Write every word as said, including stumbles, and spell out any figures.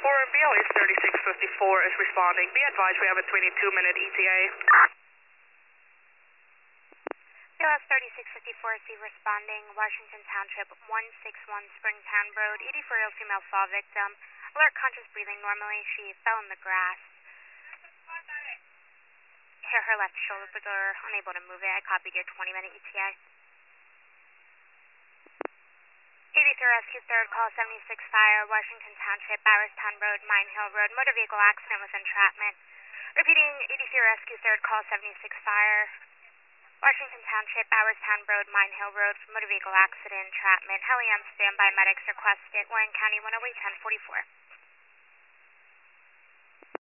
four B L S thirty-six fifty-four is responding. Be advised we have a twenty-two minute E T A. B L S thirty-six fifty-four C responding. Washington Township, one sixty-one Springtown Road, eighty-four-year-old female fall victim. Alert, conscious, breathing normally. She fell in the grass. Her, her left shoulder, unable to move it. I copied your twenty minute E T A. eighty-three Rescue third, call seventy-six Fire, Washington Township, Bowerstown Road, Mine Hill Road, motor vehicle accident with entrapment. Repeating, eighty-three Rescue third, call seventy-six Fire, Washington Township, Bowerstown Road, Mine Hill Road, motor vehicle accident, entrapment. Heli on standby, medics requested, Warren County one oh eight ten forty-four.